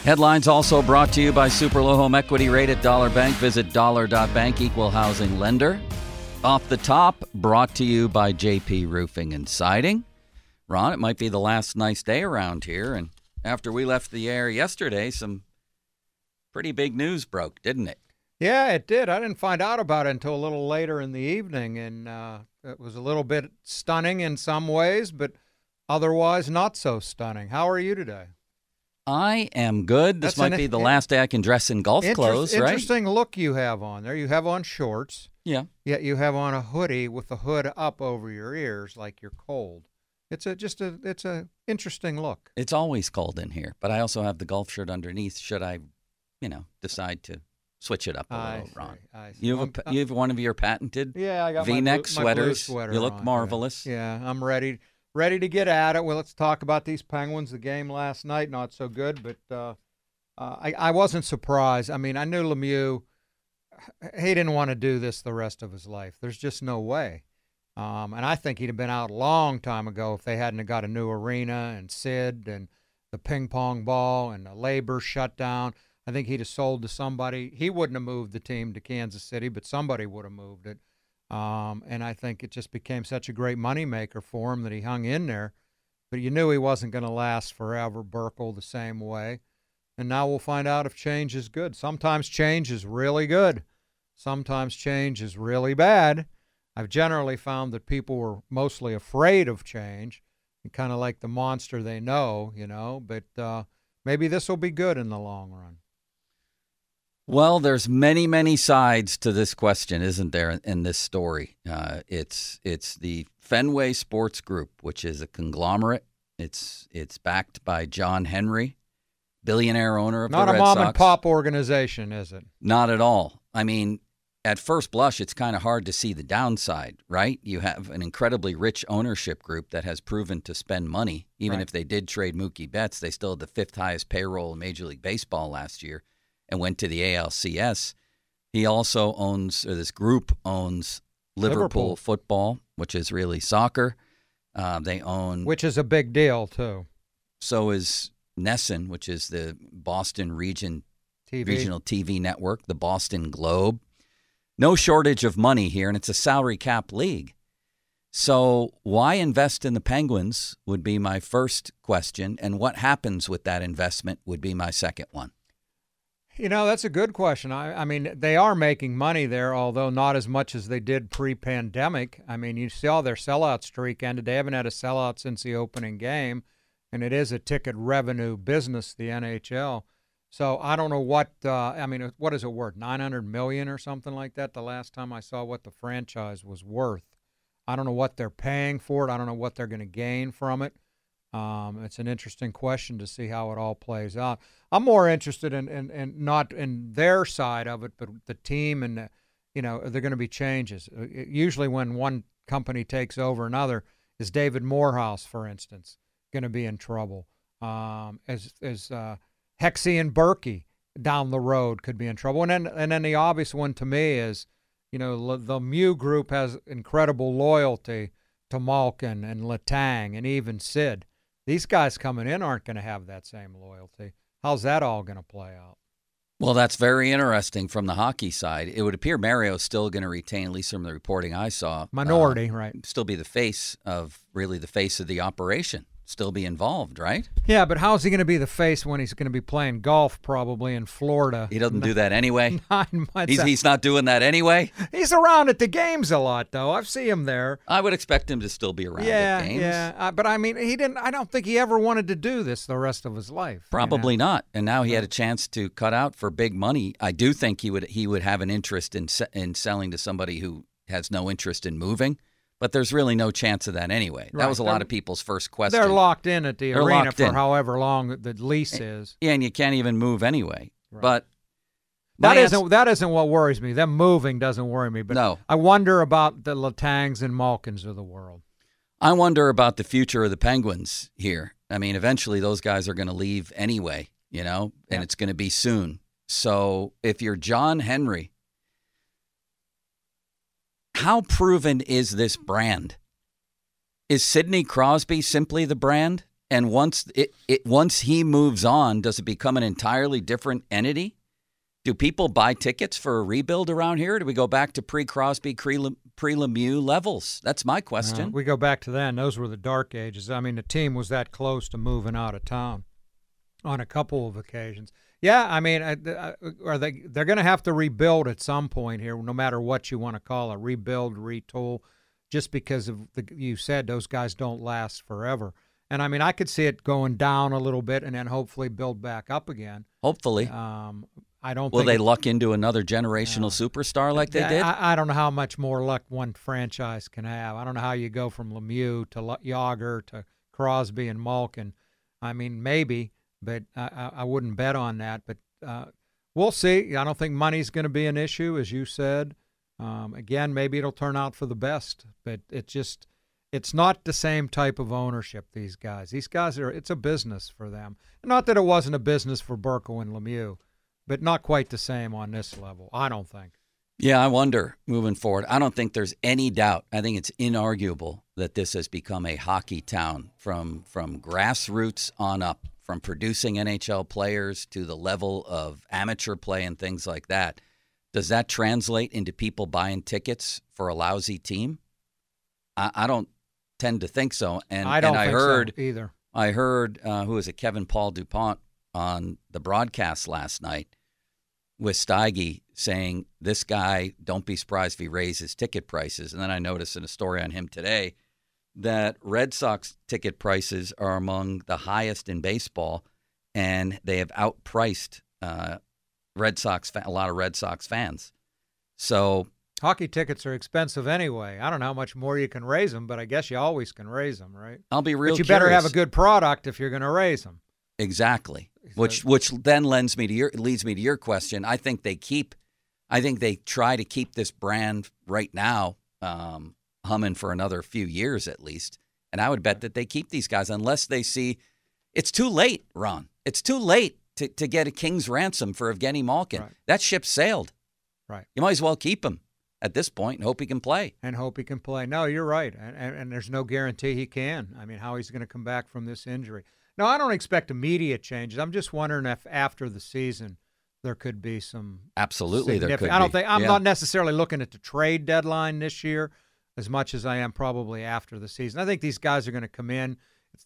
Headlines also brought to you by Super Low Home Equity Rate at Dollar Bank. Visit dollar.bank, equal housing lender. Off the top, brought to you by JP Roofing and Siding. Ron, it might be the last nice day around here, and after we left the air yesterday, some pretty big news broke, didn't it? Yeah, it did. I didn't find out about it until a little later in the evening, and it was a little bit stunning in some ways, but otherwise not so stunning. How are you today? I am good. This might be the last day I can dress in golf clothes, right? Interesting look you have on there. You have on shorts. Yeah. Yet you have on a hoodie with the hood up over your ears like you're cold. It's a interesting look. It's always cold in here, but I also have the golf shirt underneath should I, decide to switch it up a little, Ron. I see. You have one of your patented I got V-neck my blue sweaters. sweater You look on. marvelous. Yeah, I'm ready to get at it. Well, let's talk about these Penguins. The game last night, not so good, but I wasn't surprised. I mean, I knew Lemieux, he didn't want to do this the rest of his life. There's just no way. And I think he'd have been out a long time ago if they hadn't got a new arena and Sid and the ping pong ball and the labor shutdown. I think he'd have sold to somebody. He wouldn't have moved the team to Kansas City, but somebody would have moved it. And I think it just became such a great moneymaker for him that he hung in there. But you knew he wasn't going to last forever. Burkle the same way. And now we'll find out if change is good. Sometimes change is really good. Sometimes change is really bad. I've generally found that people were mostly afraid of change, kind of like the monster they know, but maybe this will be good in the long run. Well, there's many, many sides to this question, isn't there, in this story? It's the Fenway Sports Group, which is a conglomerate. It's backed by John Henry, billionaire owner of the Red Sox. Not a mom-and-pop organization, is it? Not at all. I mean, at first blush, it's kind of hard to see the downside, right? You have an incredibly rich ownership group that has proven to spend money. Even if they did trade Mookie Betts, they still had the fifth highest payroll in Major League Baseball last year and went to the ALCS. He also owns, or this group owns, Liverpool football, which is really soccer. They own... Which is a big deal, too. So is NESN, which is the Boston regional TV network, the Boston Globe. No shortage of money here, and it's a salary cap league. So why invest in the Penguins would be my first question, and what happens with that investment would be my second one. That's a good question. I mean, they are making money there, although not as much as they did pre-pandemic. I mean, you saw their sellout streak ended. They haven't had a sellout since the opening game, and it is a ticket revenue business, the NHL. So I don't know what what is it worth? $900 million or something like that. The last time I saw what the franchise was worth, I don't know what they're paying for it. I don't know what they're going to gain from it. It's an interesting question to see how it all plays out. I'm more interested in not in their side of it, but the team and are there going to be changes? Usually when one company takes over another, is David Morehouse, for instance, going to be in trouble? As Hexie and Berkey down the road could be in trouble. And then the obvious one to me is, the Lemieux group has incredible loyalty to Malkin and Letang and even Sid. These guys coming in aren't going to have that same loyalty. How's that all going to play out? Well, that's very interesting from the hockey side. It would appear Mario's still going to retain, at least from the reporting I saw. Minority, right. Still be the face of the operation. Still be involved, right? Yeah, but how's he going to be the face when he's going to be playing golf probably in Florida? He doesn't do that anyway. 9 months. He's not doing that anyway. He's around at the games a lot, though. I've seen him there. I would expect him to still be around at games. Yeah. But I mean, he didn't. I don't think he ever wanted to do this the rest of his life. Probably not. And now he had a chance to cut out for big money. I do think he would have an interest in selling to somebody who has no interest in moving. But there's really no chance of that anyway. That was a lot of people's first question. They're locked in at the arena for however long the lease is. Yeah, and you can't even move anyway. Right. But that isn't what worries me. Them moving doesn't worry me. But no. I wonder about the Letangs and Malkins of the world. I wonder about the future of the Penguins here. I mean, eventually those guys are going to leave anyway, and it's going to be soon. So if you're John Henry, how proven is this brand? Is Sidney Crosby simply the brand? And once he moves on, does it become an entirely different entity? Do people buy tickets for a rebuild around here? Or do we go back to pre-Crosby, pre-Lemieux levels? That's my question. We go back to then. Those were the dark ages. I mean, the team was that close to moving out of town on a couple of occasions. Yeah, I mean, they're going to have to rebuild at some point here, no matter what you want to call it, rebuild, retool, just because of you said those guys don't last forever. And I mean, I could see it going down a little bit and then hopefully build back up again. Hopefully. I don't. Will they luck into another generational superstar like they did? I don't know how much more luck one franchise can have. I don't know how you go from Lemieux to Yager to Crosby and Malkin. I mean, maybe, but I wouldn't bet on that. But we'll see. I don't think money's going to be an issue, as you said. Again, maybe it'll turn out for the best, but it's not the same type of ownership, these guys. These guys it's a business for them. Not that it wasn't a business for Burkle and Lemieux, but not quite the same on this level, I don't think. Yeah, I wonder moving forward. I don't think there's any doubt. I think it's inarguable that this has become a hockey town from grassroots on up, from producing NHL players to the level of amateur play and things like that. Does that translate into people buying tickets for a lousy team? I don't tend to think so. And I don't think so either. I heard, who was it, Kevin Paul DuPont on the broadcast last night with Steige saying, this guy, don't be surprised if he raises ticket prices. And then I noticed in a story on him today that Red Sox ticket prices are among the highest in baseball, and they have outpriced a lot of Red Sox fans. So hockey tickets are expensive anyway. I don't know how much more you can raise them, but I guess you always can raise them, right? I'll be real curious. But you better have a good product if you're going to raise them. Exactly. Which then leads me to your question. I think they try to keep this brand right now humming for another few years at least. And I would bet that they keep these guys unless they see it's too late, Ron. It's too late to get a king's ransom for Evgeny Malkin. Right. That ship sailed. Right. You might as well keep him at this point and hope he can play. No, you're right. And there's no guarantee he can. I mean, how he's going to come back from this injury. No, I don't expect immediate changes. I'm just wondering if after the season there could be some. Absolutely, there could be. I'm not necessarily looking at the trade deadline this year as much as I am probably after the season. I think these guys are going to come in.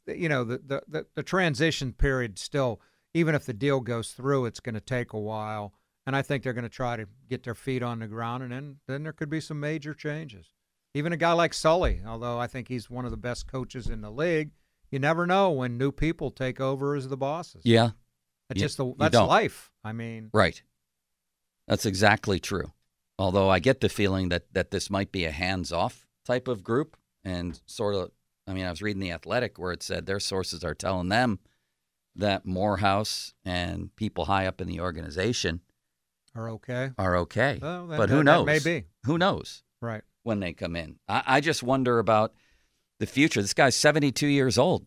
The transition period still, even if the deal goes through, it's going to take a while. And I think they're going to try to get their feet on the ground, and then there could be some major changes. Even a guy like Sully, although I think he's one of the best coaches in the league, you never know when new people take over as the bosses. Yeah. That's life. I mean. Right. That's exactly true. Although I get the feeling that this might be a hands-off type of group. And sort of, I mean, I was reading The Athletic where it said their sources are telling them that Morehouse and people high up in the organization are okay. Well, but who knows? Maybe. Who knows? Right. When they come in. I just wonder about the future. This guy's 72 years old.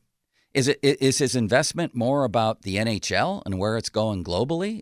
Is his investment more about the NHL and where it's going globally?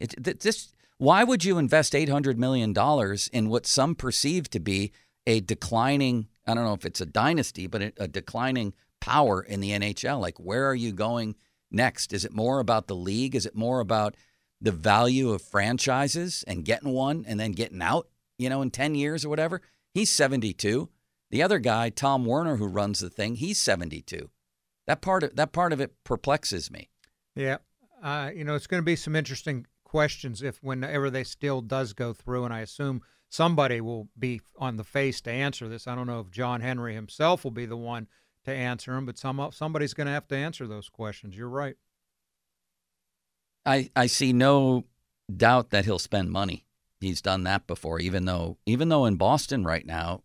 Why would you invest $800 million in what some perceive to be a declining, I don't know if it's a dynasty, but a declining power in the NHL? Like, where are you going next? Is it more about the league? Is it more about the value of franchises and getting one and then getting out, in 10 years or whatever? He's 72. The other guy, Tom Werner, who runs the thing, he's 72. That part of it perplexes me. Yeah. It's going to be some interesting questions whenever they still does go through, and I assume somebody will be on the face to answer this. I don't know if John Henry himself will be the one to answer them, but somebody's going to have to answer those questions. You're right. I see no doubt that he'll spend money. He's done that before, even though in Boston right now,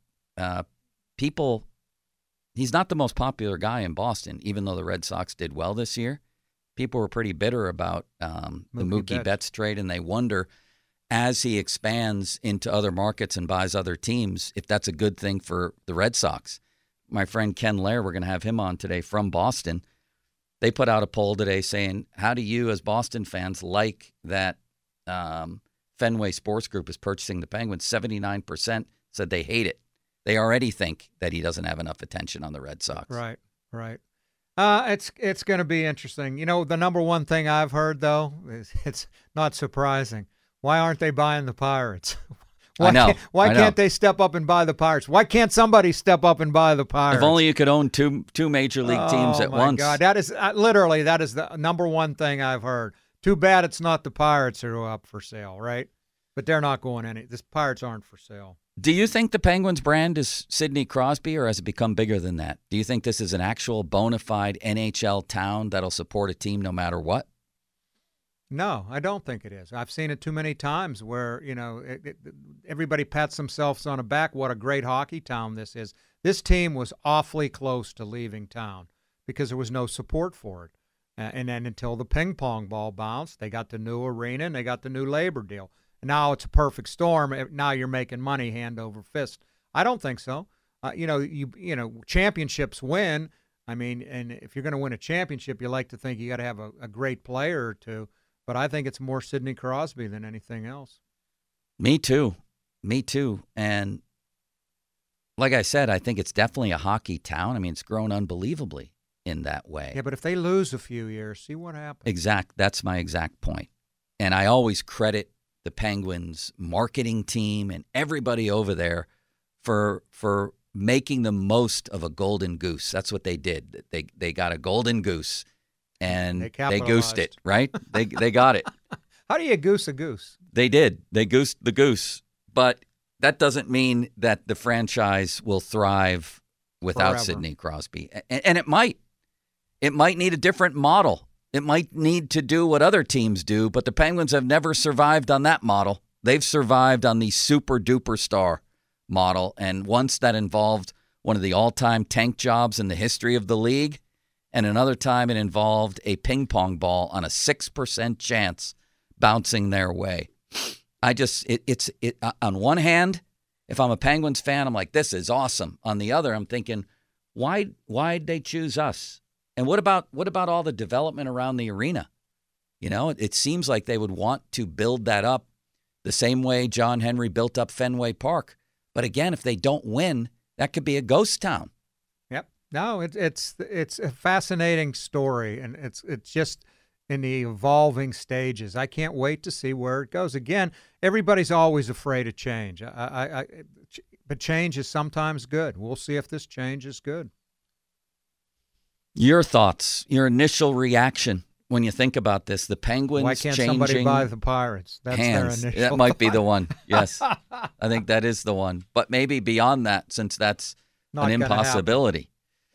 he's not the most popular guy in Boston, even though the Red Sox did well this year. People were pretty bitter about the Mookie Betts trade, and they wonder, as he expands into other markets and buys other teams, if that's a good thing for the Red Sox. My friend Ken Lair, we're going to have him on today from Boston. They put out a poll today saying, how do you as Boston fans like that Fenway Sports Group is purchasing the Penguins? 79% said they hate it. They already think that he doesn't have enough attention on the Red Sox. Right. It's going to be interesting. You know, the number one thing I've heard though is it's not surprising. Why aren't they buying the Pirates? I know. Why can't they step up and buy the Pirates? Why can't somebody step up and buy the Pirates? If only you could own two major league teams at once. Oh my God, that is literally the number one thing I've heard. Too bad it's not the Pirates who are up for sale, right? But they're not going any. The Pirates aren't for sale. Do you think the Penguins brand is Sidney Crosby, or has it become bigger than that? Do you think this is an actual bona fide NHL town that'll support a team no matter what? No, I don't think it is. I've seen it too many times where, you know, everybody pats themselves on the back. What a great hockey town this is. This team was awfully close to leaving town because there was no support for it. And then until the ping pong ball bounced, they got the new arena and they got the new labor deal. And now it's a perfect storm. Now you're making money hand over fist. I don't think so. You know, championships win. I mean, and if you're going to win a championship, you like to think you got to have a great player or two. But I think it's more Sidney Crosby than anything else. Me too. And like I said, I think it's definitely a hockey town. I mean, it's grown unbelievably in that way. Yeah, but if they lose a few years, see what happens. That's my exact point. And I always credit the Penguins marketing team and everybody over there for making the most of a golden goose. That's what they did. They got a golden goose. And they goosed it, right? They got it. How do you goose a goose? They did. They goosed the goose. But that doesn't mean that the franchise will thrive without Forever. Sidney Crosby. And it might. It might need a different model. It might need to do what other teams do, but the Penguins have never survived on that model. They've survived on the super-duper star model, and once that involved one of the all-time tank jobs in the history of the league, and another time it involved a ping pong ball on a 6% chance bouncing their way. It's on one hand, if I'm a Penguins fan, I'm like, this is awesome. On the other, I'm thinking, why'd they choose us? And what about all the development around the arena? You know, it seems like they would want to build that up the same way John Henry built up Fenway Park. But again, if they don't win, that could be a ghost town. No, it's a fascinating story, and it's just in the evolving stages. I can't wait to see where it goes. Again, everybody's always afraid of change. But change is sometimes good. We'll see if this change is good. Your thoughts, your initial reaction when you think about this, the Penguins Why can't changing somebody buy the Pirates? That's hands. their initial That might be the one. Yes, I think that is the one. But maybe beyond that, since that's Not an gonna impossibility.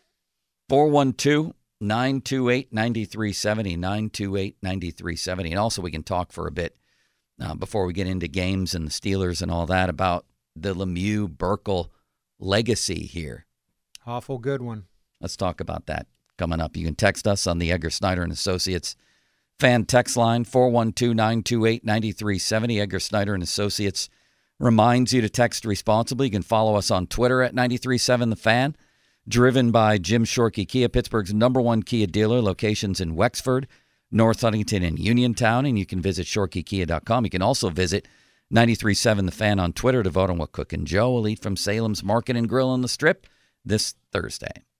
412-928-9370, 928-9370. And also we can talk for a bit before we get into games and the Steelers and all that about the Lemieux Burkle legacy here. Awful good one. Let's talk about that coming up. You can text us on the Edgar Snyder and Associates fan text line, 412-928-9370. Edgar Snyder and Associates reminds you to text responsibly. You can follow us on Twitter at 937 The Fan. Driven by Jim Shorkey Kia, Pittsburgh's #1 Kia dealer, locations in Wexford, North Huntington, and Uniontown. And you can visit ShorkeyKia.com. You can also visit 937 The Fan on Twitter to vote on what Cook and Joe will eat from Salem's Market and Grill on the Strip this Thursday.